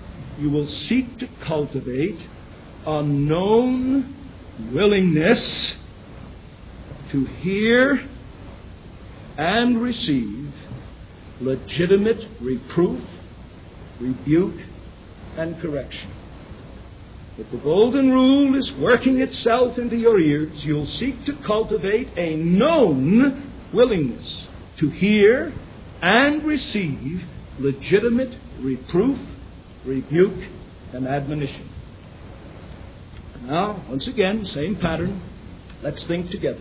a known willingness to hear and receive legitimate reproof, rebuke, and correction. If the golden rule is working itself into your ears, you'll seek to cultivate a known willingness to hear and receive legitimate reproof, rebuke, and admonition. Now, once again, same pattern. Let's think together.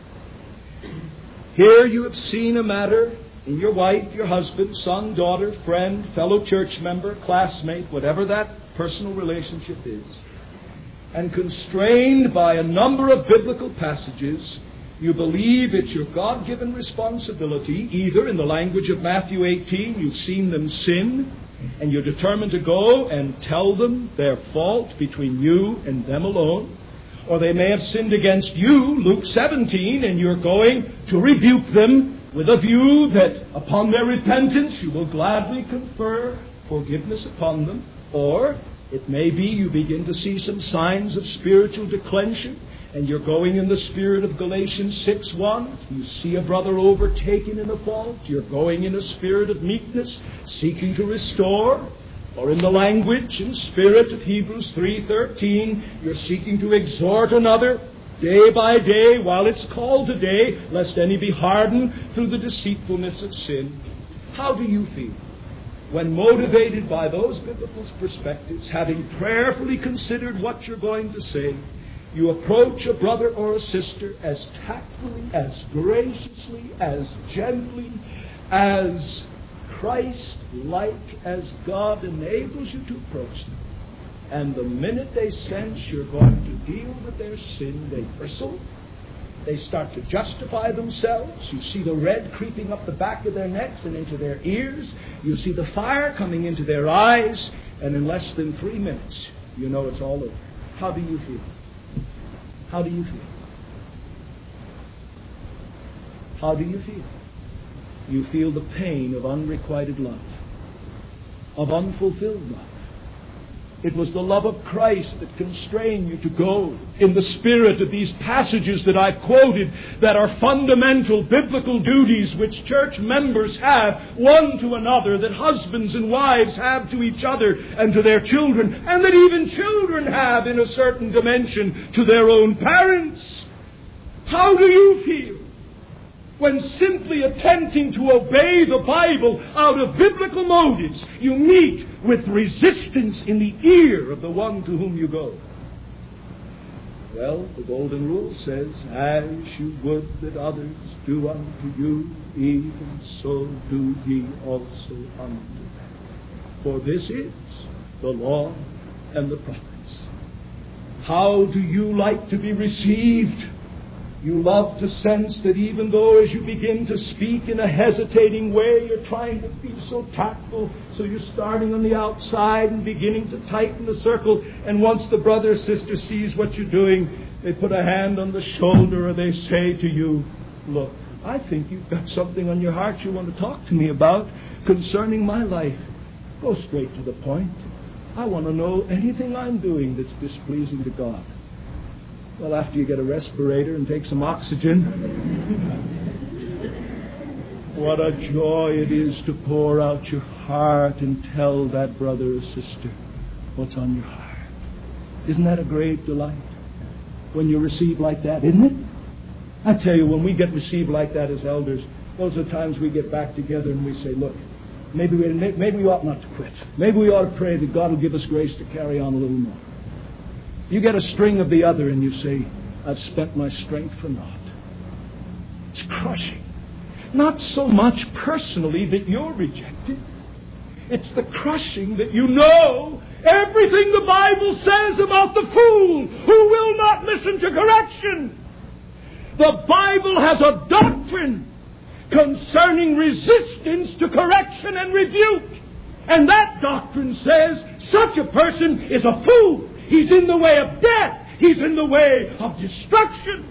Here you have seen a matter in your wife, your husband, son, daughter, friend, fellow church member, classmate, whatever that personal relationship is. And constrained by a number of biblical passages, you believe it's your God-given responsibility, either in the language of Matthew 18, you've seen them sin, and you're determined to go and tell them their fault between you and them alone. Or they may have sinned against you, Luke 17, and you're going to rebuke them with a view that upon their repentance you will gladly confer forgiveness upon them. Or it may be you begin to see some signs of spiritual declension, and you're going in the spirit of Galatians 6:1. You see a brother overtaken in a fault. You're going in a spirit of meekness, seeking to restore. Or in the language and spirit of Hebrews 3:13, you're seeking to exhort another day by day while it's called today, lest any be hardened through the deceitfulness of sin. How do you feel when motivated by those biblical perspectives, having prayerfully considered what you're going to say, you approach a brother or a sister as tactfully, as graciously, as gently, as Christ-like as God enables you to approach them. And the minute they sense you're going to deal with their sin, they bristle. They start to justify themselves. You see the red creeping up the back of their necks and into their ears. You see the fire coming into their eyes. And in less than 3 minutes, you know it's all over. How do you feel? How do you feel? How do you feel? You feel the pain of unrequited love, of unfulfilled love. It was the love of Christ that constrained you to go in the spirit of these passages that I've quoted that are fundamental biblical duties which church members have one to another, that husbands and wives have to each other and to their children, and that even children have in a certain dimension to their own parents. How do you feel when simply attempting to obey the Bible out of biblical motives, you meet with resistance in the ear of the one to whom you go? Well, the golden rule says, as you would that others do unto you, even so do ye also unto them. For this is the law and the prophets. How do you like to be received? You love to sense that even though as you begin to speak in a hesitating way, you're trying to be so tactful, so you're starting on the outside and beginning to tighten the circle, and once the brother or sister sees what you're doing, they put a hand on the shoulder or they say to you, look, I think you've got something on your heart you want to talk to me about concerning my life. Go straight to the point. I want to know anything I'm doing that's displeasing to God. Well, after you get a respirator and take some oxygen, what a joy it is to pour out your heart and tell that brother or sister what's on your heart. Isn't that a great delight when you receive like that, isn't it? I tell you, when we get received like that as elders, those are times we get back together and we say, look, maybe we ought not to quit. Maybe we ought to pray that God will give us grace to carry on a little more. You get a string of the other and you say, I've spent my strength for naught. It's crushing. Not so much personally that you're rejected. It's the crushing that you know everything the Bible says about the fool who will not listen to correction. The Bible has a doctrine concerning resistance to correction and rebuke. And that doctrine says such a person is a fool. He's in the way of death. He's in the way of destruction.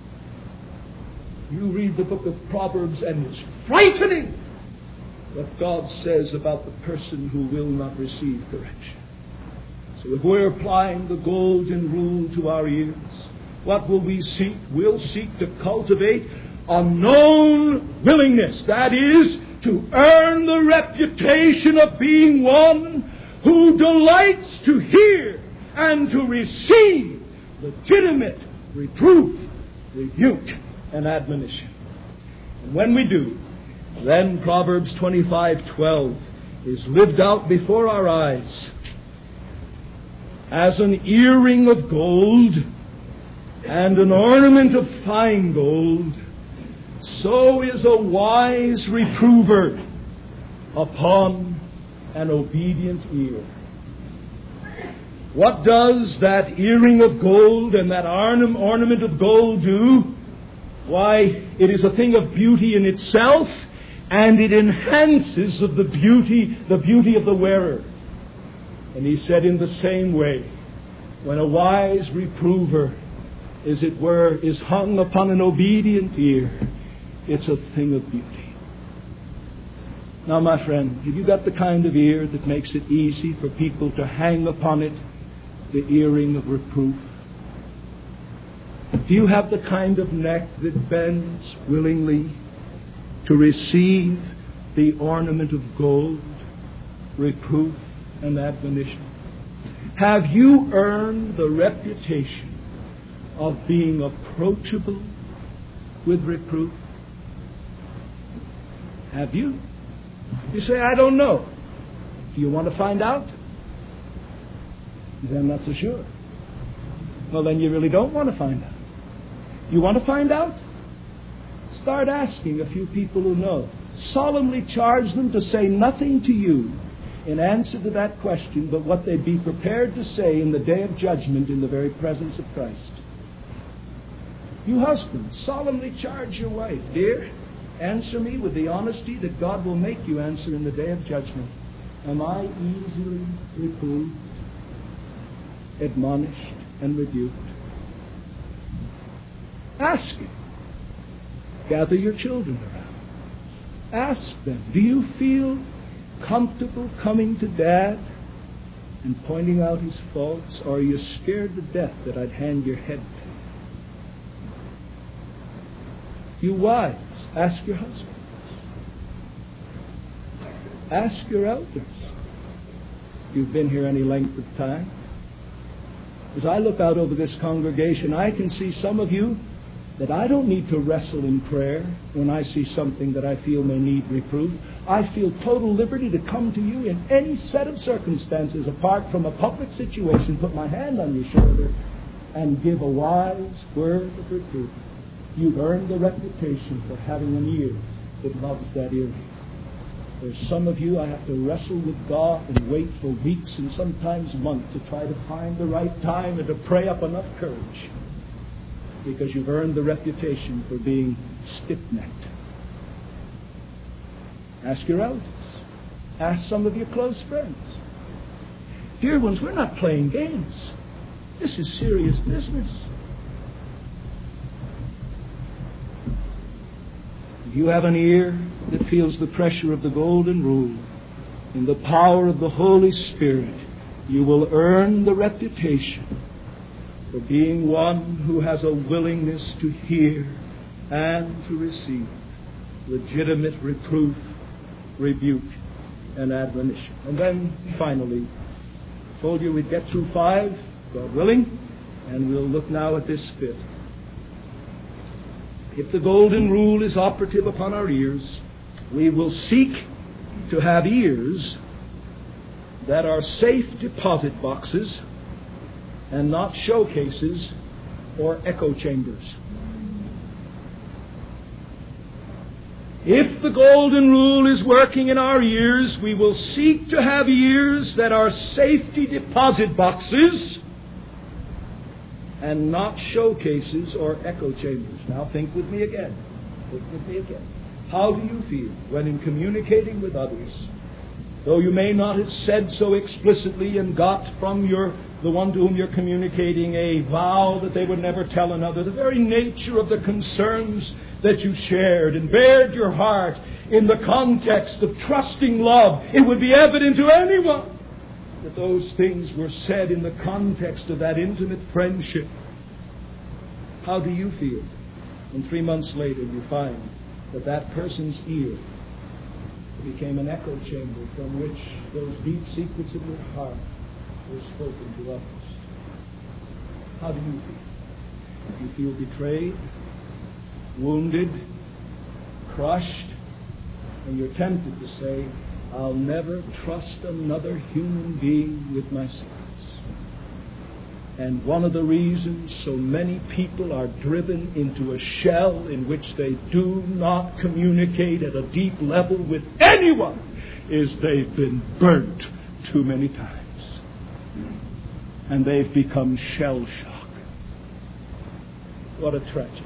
You read the book of Proverbs and it's frightening what God says about the person who will not receive correction. So if we're applying the golden rule to our ears, what will we seek? We'll seek to cultivate a known willingness. That is, to earn the reputation of being one who delights to hear and to receive legitimate reproof, rebuke, and admonition. And when we do, then Proverbs 25:12 is lived out before our eyes. As an earring of gold and an ornament of fine gold, so is a wise reprover upon an obedient ear. What does that earring of gold and that ornament of gold do? Why, it is a thing of beauty in itself, and it enhances of the beauty of the wearer. And he said in the same way, when a wise reprover, as it were, is hung upon an obedient ear, it's a thing of beauty. Now, my friend, have you got the kind of ear that makes it easy for people to hang upon it the earring of reproof? Do you have the kind of neck that bends willingly to receive the ornament of gold, reproof, and admonition? Have you earned the reputation of being approachable with reproof? Have you? You say, I don't know. Do you want to find out? Then I'm not so sure. Well, then you really don't want to find out. You want to find out? Start asking a few people who know. Solemnly charge them to say nothing to you in answer to that question, but what they'd be prepared to say in the day of judgment in the very presence of Christ. You husbands, solemnly charge your wife, dear, answer me with the honesty that God will make you answer in the day of judgment. Am I easily reproved, admonished, and rebuked? Ask it. Gather your children around. Ask them, do you feel comfortable coming to Dad and pointing out his faults, or are you scared to death that I'd hand your head to him? You wives, ask your husbands. Ask your elders. If you've been here any length of time. As I look out over this congregation, I can see some of you that I don't need to wrestle in prayer when I see something that I feel may need reproof. I feel total liberty to come to you in any set of circumstances apart from a public situation, put my hand on your shoulder, and give a wise word of reproof. You've earned the reputation for having an ear that loves that ear. There's some of you I have to wrestle with God and wait for weeks and sometimes months to try to find the right time and to pray up enough courage, because you've earned the reputation for being stiff-necked. Ask your elders. Ask some of your close friends. Dear ones, we're not playing games. This is serious business. If you have an ear that feels the pressure of the golden rule, in the power of the Holy Spirit, you will earn the reputation for being one who has a willingness to hear and to receive legitimate reproof, rebuke, and admonition. And then, finally, I told you we'd get through 5, God willing, and we'll look now at this 5th. If the golden rule is operative upon our ears, we will seek to have ears that are safe deposit boxes and not showcases or echo chambers. If the golden rule is working in our ears, we will seek to have ears that are safety deposit boxes and not showcases or echo chambers. Now think with me again. How do you feel when in communicating with others, though you may not have said so explicitly and got from the one to whom you're communicating a vow that they would never tell another, the very nature of the concerns that you shared and bared your heart in the context of trusting love, it would be evident to anyone that those things were said in the context of that intimate friendship. How do you feel when 3 months later you find that that person's ear became an echo chamber from which those deep secrets of your heart were spoken to others? How do you feel? Do you feel betrayed, wounded, crushed, and you're tempted to say, I'll never trust another human being with my secrets? And one of the reasons so many people are driven into a shell in which they do not communicate at a deep level with anyone is they've been burnt too many times. And they've become shell-shocked. What a tragedy.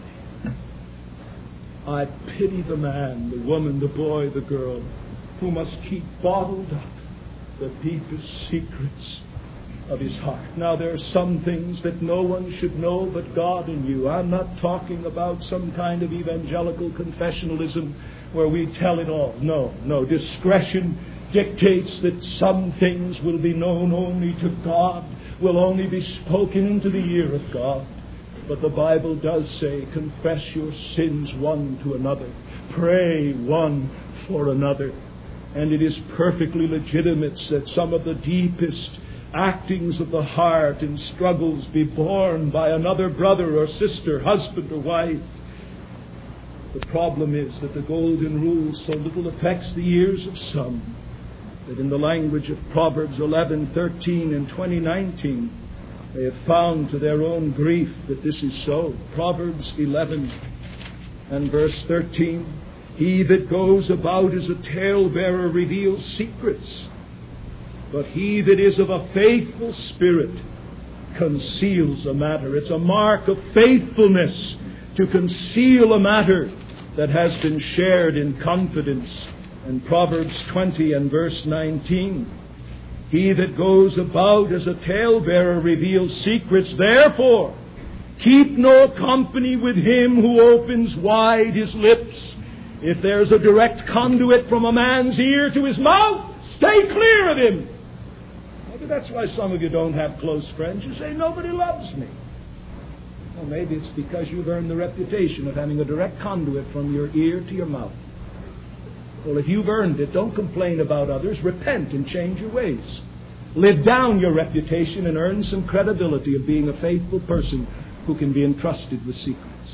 I pity the man, the woman, the boy, the girl who must keep bottled up the deepest secrets of his heart. Now, there are some things that no one should know but God and you. I'm not talking about some kind of evangelical confessionalism where we tell it all. No. Discretion dictates that some things will be known only to God, will only be spoken into the ear of God. But the Bible does say, confess your sins one to another. Pray one for another. And it is perfectly legitimate that some of the deepest actings of the heart and struggles be borne by another brother or sister, husband or wife. The problem is that the golden rule so little affects the ears of some that in the language of Proverbs 11:13 and 20:19, they have found to their own grief that this is so. Proverbs 11 and verse 13, he that goes about as a talebearer reveals secrets, But he that is of a faithful spirit conceals a matter. It's a mark of faithfulness to conceal a matter that has been shared in confidence. And Proverbs 20 and verse 19. He that goes about as a talebearer reveals secrets. Therefore, keep no company with him who opens wide his lips. If there's a direct conduit from a man's ear to his mouth, stay clear of him. Maybe that's why some of you don't have close friends. You say, nobody loves me. Well, maybe it's because you've earned the reputation of having a direct conduit from your ear to your mouth. Well, if you've earned it, don't complain about others. Repent and change your ways. Live down your reputation and earn some credibility of being a faithful person who can be entrusted with secrets.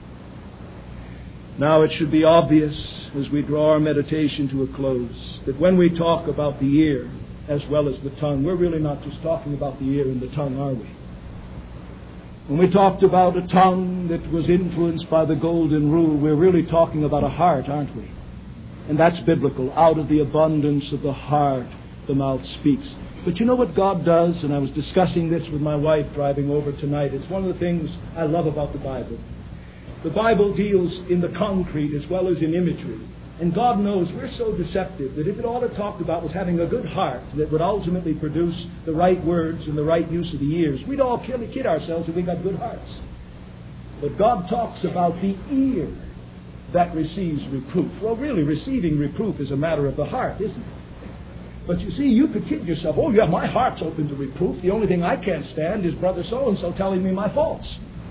Now, it should be obvious as we draw our meditation to a close that when we talk about the ear as well as the tongue, we're really not just talking about the ear and the tongue, are we? When we talked about a tongue that was influenced by the golden rule, we're really talking about a heart, aren't we? And that's biblical. Out of the abundance of the heart, the mouth speaks. But you know what God does? And I was discussing this with my wife driving over tonight. It's one of the things I love about the Bible. The Bible deals in the concrete as well as in imagery. And God knows we're so deceptive that if it all it talked about was having a good heart that would ultimately produce the right words and the right use of the ears, we'd all kid ourselves if we got good hearts. But God talks about the ear that receives reproof. Well, really, receiving reproof is a matter of the heart, isn't it? But you see, you could kid yourself, oh yeah, my heart's open to reproof. The only thing I can't stand is brother so-and-so telling me my faults.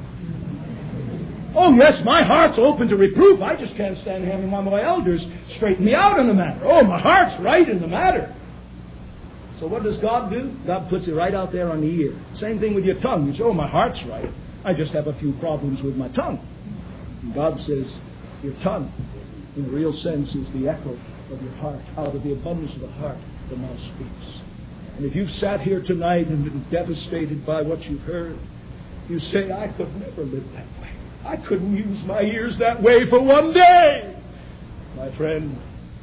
Oh yes, my heart's open to reproof. I just can't stand having one of my elders straighten me out in the matter. Oh, my heart's right in the matter. So what does God do? God puts it right out there on the ear. Same thing with your tongue. You say, oh, my heart's right. I just have a few problems with my tongue. And God says, your tongue, in the real sense, is the echo of your heart. Out of the abundance of the heart, the mouth speaks. And if you've sat here tonight and been devastated by what you've heard, you say, I could never live that way. I couldn't use my ears that way for one day. My friend,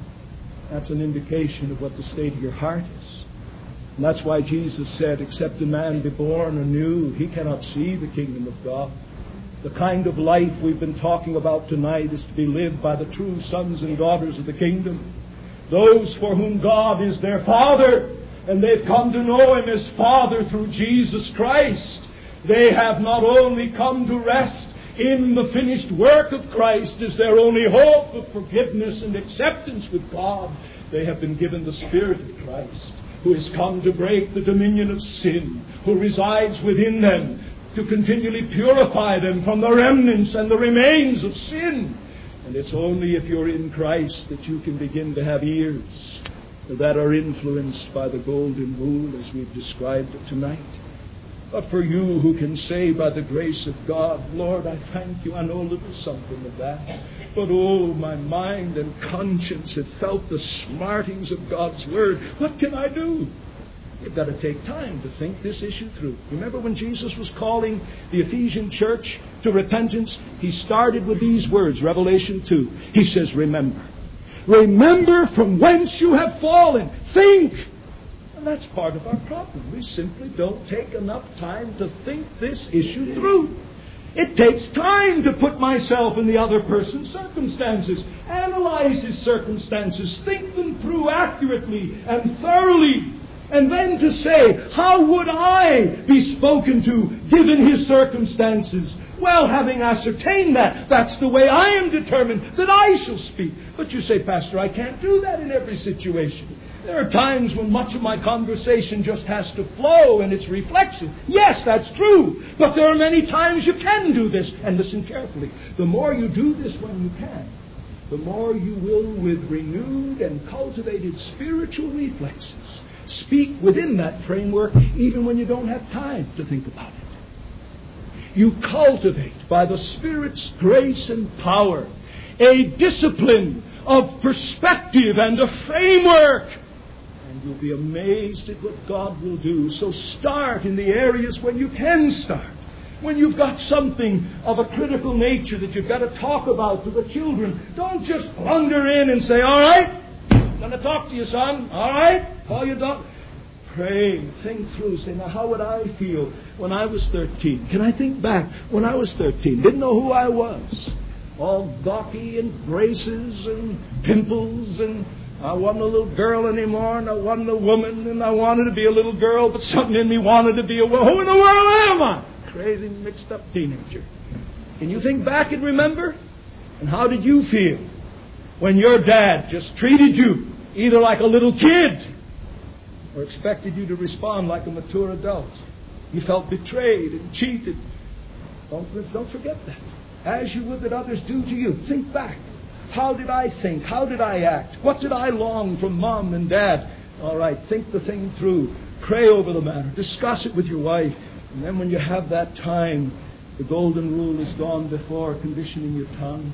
that's an indication of what the state of your heart is. And that's why Jesus said, except a man be born anew, he cannot see the kingdom of God. The kind of life we've been talking about tonight is to be lived by the true sons and daughters of the kingdom. Those for whom God is their Father, and they've come to know Him as Father through Jesus Christ. They have not only come to rest in the finished work of Christ as their only hope of forgiveness and acceptance with God, they have been given the Spirit of Christ, who has come to break the dominion of sin, who resides within them, to continually purify them from the remnants and the remains of sin. And it's only if you're in Christ that you can begin to have ears that are influenced by the golden rule as we've described it tonight. But for you who can say by the grace of God, Lord, I thank you, I know a little something of that. But oh, my mind and conscience have felt the smartings of God's Word. What can I do? You've got to take time to think this issue through. Remember when Jesus was calling the Ephesian church to repentance? He started with these words, Revelation 2. He says, remember. Remember from whence you have fallen. Think. And that's part of our problem. We simply don't take enough time to think this issue through. It takes time to put myself in the other person's circumstances, analyze his circumstances, think them through accurately and thoroughly, and then to say, how would I be spoken to given his circumstances? Well, having ascertained that, that's the way I am determined that I shall speak. But you say, Pastor, I can't do that in every situation. There are times when much of my conversation just has to flow and it's reflexive. Yes, that's true. But there are many times you can do this. And listen carefully. The more you do this when you can, the more you will, with renewed and cultivated spiritual reflexes, speak within that framework even when you don't have time to think about it. You cultivate, by the Spirit's grace and power, a discipline of perspective and a framework. And you'll be amazed at what God will do. So start in the areas when you can start. When you've got something of a critical nature that you've got to talk about to the children, don't just blunder in and say, all right, I'm going to talk to you, son. All right, call your dog. Pray, think through, say, now how would I feel when I was 13? Can I think back when I was 13? Didn't know who I was. All gawky and braces and pimples, and I wasn't a little girl anymore, and I wasn't a woman, and I wanted to be a little girl, but something in me wanted to be a woman. Who in the world am I? Crazy, mixed up teenager. Can you think back and remember? And how did you feel when your dad just treated you either like a little kid or expected you to respond like a mature adult? You felt betrayed and cheated. Don't forget that. As you would that others do to you. Think back. How did I think? How did I act? What did I long from Mom and Dad? All right, think the thing through. Pray over the matter. Discuss it with your wife. And then when you have that time, the golden rule is gone before conditioning your tongue.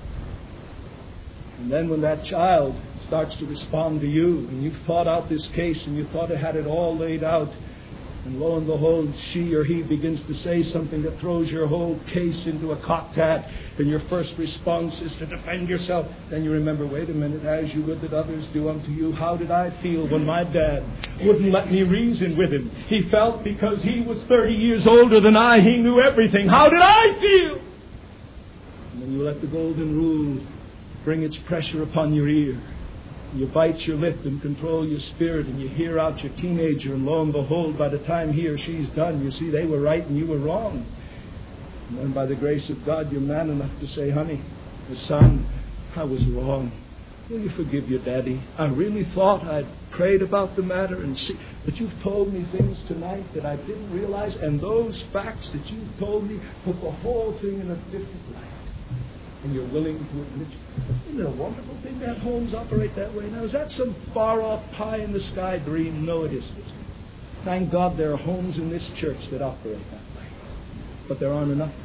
And then when that child starts to respond to you, and you've thought out this case, and you thought it had it all laid out, and lo and behold, she or he begins to say something that throws your whole case into a cocked hat, and your first response is to defend yourself, then you remember, wait a minute, as you would that others do unto you, how did I feel when my dad wouldn't let me reason with him? He felt because he was 30 years older than I, he knew everything. How did I feel? And then you let the golden rule bring its pressure upon your ear. You bite your lip and control your spirit, and you hear out your teenager, and lo and behold, by the time he or she's done, you see they were right and you were wrong. And then by the grace of God, you're man enough to say, honey, son, I was wrong. Will you forgive your daddy? I really thought I'd prayed about the matter, but you've told me things tonight that I didn't realize, and those facts that you've told me put the whole thing in a different light. And you're willing to admit, isn't it a wonderful thing to have homes operate that way? Now, is that some far-off pie-in-the-sky dream? No, it isn't. Thank God there are homes in this church that operate that way. But there aren't enough.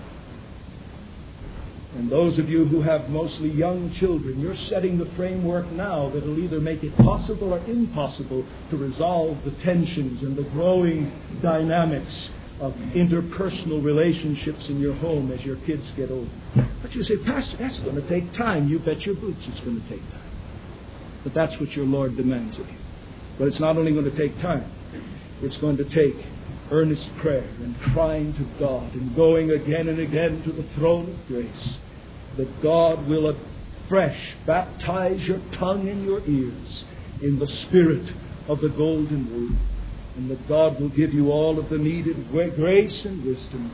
And those of you who have mostly young children, you're setting the framework now that will either make it possible or impossible to resolve the tensions and the growing dynamics of interpersonal relationships in your home as your kids get older. But you say, Pastor, that's going to take time. You bet your boots it's going to take time. But that's what your Lord demands of you. But it's not only going to take time. It's going to take earnest prayer and crying to God and going again and again to the throne of grace, that God will afresh baptize your tongue and your ears in the spirit of the golden rule. And that God will give you all of the needed grace and wisdom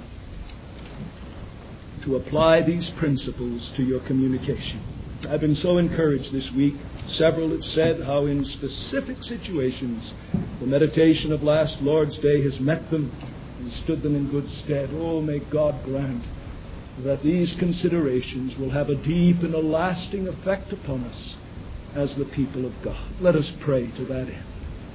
to apply these principles to your communication. I've been so encouraged this week. Several have said how in specific situations the meditation of last Lord's Day has met them and stood them in good stead. Oh, may God grant that these considerations will have a deep and a lasting effect upon us as the people of God. Let us pray to that end.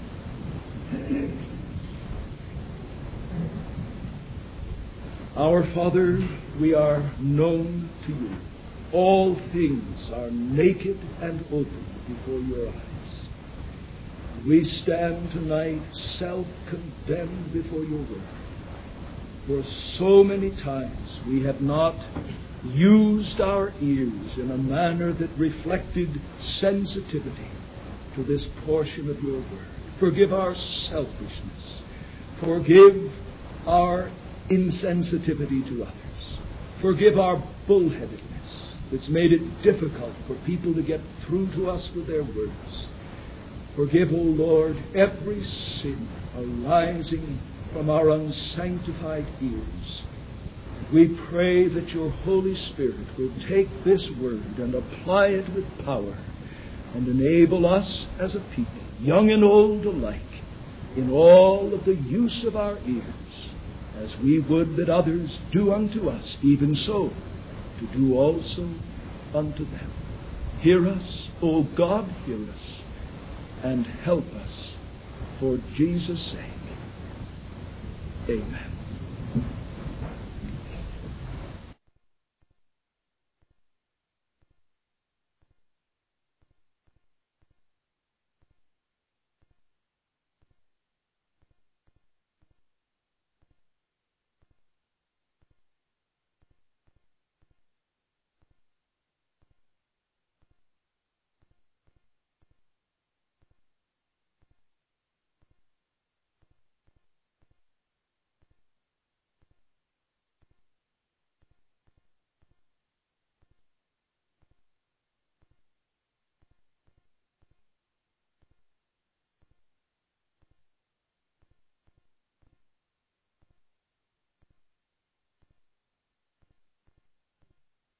Our Father, we are known to you. All things are naked and open before your eyes. We stand tonight self-condemned before your word. For so many times we have not used our ears in a manner that reflected sensitivity to this portion of your word. Forgive our selfishness. Forgive our insensitivity to others. Forgive our bullheadedness that's made it difficult for people to get through to us with their words. Forgive, O Lord, every sin arising from our unsanctified ears. We pray that your Holy Spirit will take this word and apply it with power and enable us as a people, young and old alike, in all of the use of our ears, as we would that others do unto us, even so, to do also unto them. Hear us, O God, hear us, and help us for Jesus' sake. Amen.